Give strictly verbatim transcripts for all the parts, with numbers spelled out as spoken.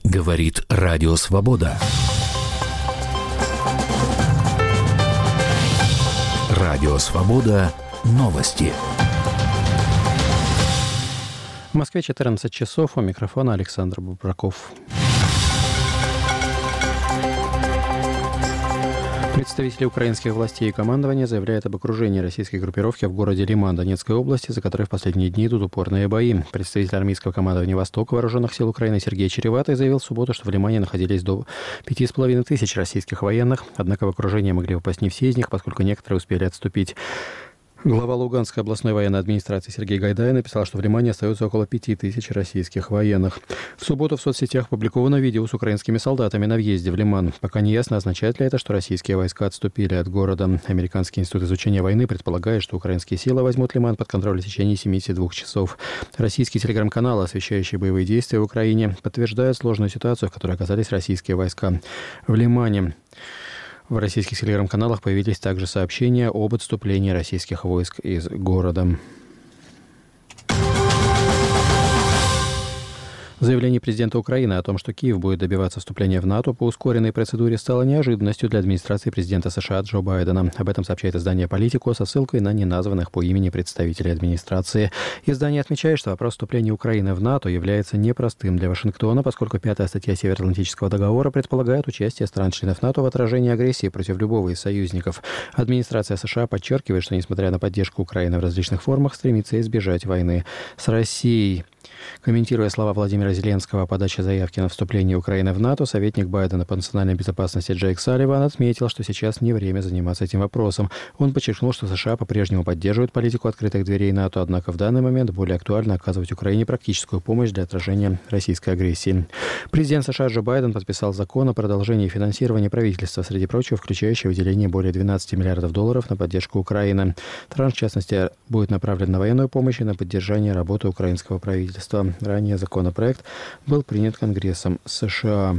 Говорит Радио Свобода. Радио Свобода. Новости. В Москве четырнадцать часов. У микрофона Александр Бубраков. Представители украинских властей и командования заявляют об окружении российской группировки в городе Лиман Донецкой области, за которой в последние дни идут упорные бои. Представитель армейского командования «Восток» вооруженных сил Украины Сергей Череватый заявил в субботу, что в Лимане находились до пяти с половиной тысяч российских военных, однако в окружение могли попасть не все из них, поскольку некоторые успели отступить. Глава Луганской областной военной администрации Сергей Гайдай написал, что в Лимане остается около пяти тысяч российских военных. В субботу в соцсетях опубликовано видео с украинскими солдатами на въезде в Лиман. Пока не ясно, означает ли это, что российские войска отступили от города. Американский институт изучения войны предполагает, что украинские силы возьмут Лиман под контроль в течение семидесяти двух часов. Российские телеграм-каналы, освещающие боевые действия в Украине, подтверждают сложную ситуацию, в которой оказались российские войска в Лимане. В российских телеграм-каналах появились также сообщения об отступлении российских войск из города. Заявление президента Украины о том, что Киев будет добиваться вступления в НАТО по ускоренной процедуре, стало неожиданностью для администрации президента США Джо Байдена. Об этом сообщает издание «Политико» со ссылкой на неназванных по имени представителей администрации. Издание отмечает, что вопрос вступления Украины в НАТО является непростым для Вашингтона, поскольку пятая статья Североатлантического договора предполагает участие стран-членов НАТО в отражении агрессии против любого из союзников. Администрация США подчеркивает, что, несмотря на поддержку Украины в различных формах, стремится избежать войны с Россией. Комментируя слова Владимира Зеленского о подаче заявки на вступление Украины в НАТО, советник Байдена по национальной безопасности Джейк Салливан отметил, что сейчас не время заниматься этим вопросом. Он подчеркнул, что США по-прежнему поддерживают политику открытых дверей НАТО, однако в данный момент более актуально оказывать Украине практическую помощь для отражения российской агрессии. Президент США Джо Байден подписал закон о продолжении финансирования правительства, среди прочего, включающий выделение более двенадцати миллиардов долларов на поддержку Украины. Транш, в частности, будет направлен на военную помощь и на поддержание работы украинского правительства. Ранее законопроект был принят Конгрессом США.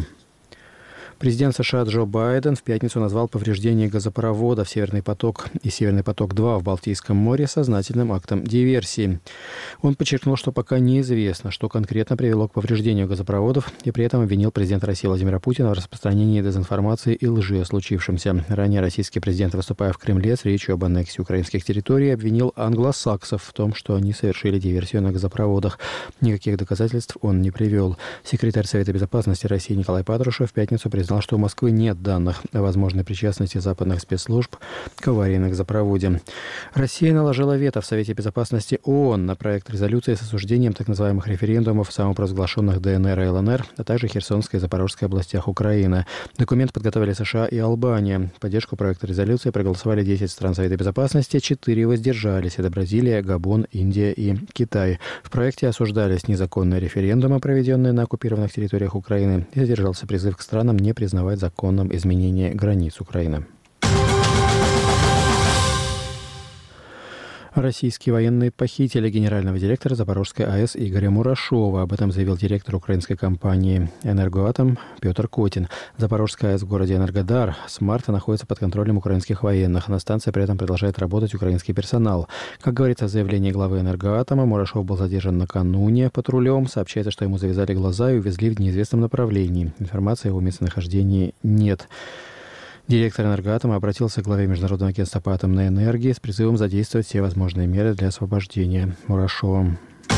Президент США Джо Байден в пятницу назвал повреждение газопроводов «Северный поток» и «Северный поток-два» в Балтийском море сознательным актом диверсии. Он подчеркнул, что пока неизвестно, что конкретно привело к повреждению газопроводов, и при этом обвинил президента России Владимира Путина в распространении дезинформации и лжи о случившемся. Ранее российский президент, выступая в Кремле с речью об аннексии украинских территорий, обвинил англосаксов в том, что они совершили диверсию на газопроводах. Никаких доказательств он не привел. Секретарь Совета безопасности России Николай Патрушев в пятницу признал, что у Москвы нет данных о возможной причастности западных спецслужб к аварии на газопроводе. Россия наложила вето в Совете безопасности ООН на проект резолюции с осуждением так называемых референдумов в самопровозглашенных ДНР и ЛНР, а также Херсонской и Запорожской областях Украины. Документ подготовили США и Албания. В поддержку проекта резолюции проголосовали десять стран Совета безопасности, четыре воздержались. Это Бразилия, Габон, Индия и Китай. В проекте осуждались незаконные референдумы, проведенные на оккупированных территориях Украины, и содержался призыв к странам не признавать законным изменение границ Украины. Российские военные похитили генерального директора Запорожской АЭС Игоря Мурашова. Об этом заявил директор украинской компании «Энергоатом» Петр Котин. Запорожская АЭС в городе Энергодар с марта находится под контролем украинских военных. На станции при этом продолжает работать украинский персонал. Как говорится в заявлении главы «Энергоатома», Мурашов был задержан накануне патрулем. Сообщается, что ему завязали глаза и увезли в неизвестном направлении. Информации о его местонахождении нет. Директор «Энергоатома» обратился к главе Международного агентства по атомной энергии с призывом задействовать все возможные меры для освобождения Мурашова.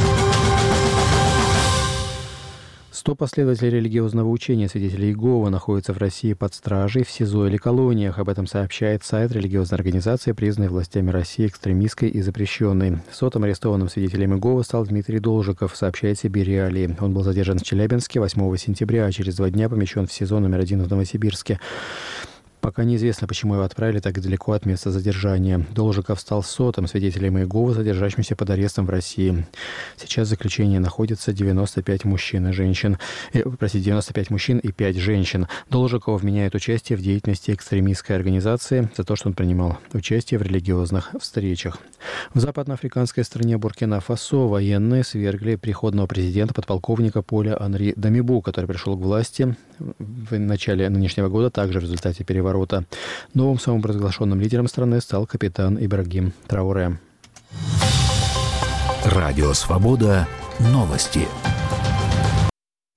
Сто последователей религиозного учения свидетелей Иеговы находятся в России под стражей, в СИЗО или колониях. Об этом сообщает сайт религиозной организации, признанной властями России экстремистской и запрещенной. Сотым арестованным свидетелем Иеговы стал Дмитрий Должиков, сообщает Сибирь Реалии. Он был задержан в Челябинске восьмого сентября, а через два дня помещен в СИЗО номер один в Новосибирске. Пока неизвестно, почему его отправили так далеко от места задержания. Должиков стал сотым свидетелем Иеговы, содержащимся под арестом в России. Сейчас в заключении находятся девяносто пять мужчин и женщин. Э, простите, девяносто пять мужчин и пять женщин. Должикова вменяют участие в деятельности экстремистской организации за то, что он принимал участие в религиозных встречах. В западноафриканской стране Буркина-Фасо военные свергли переходного президента подполковника Поля Анри Дамибу, который пришел к власти в начале нынешнего года, также в результате переворота. Новым самопровозглашенным лидером страны стал капитан Ибрагим Трауре. Радио «Свобода». Новости.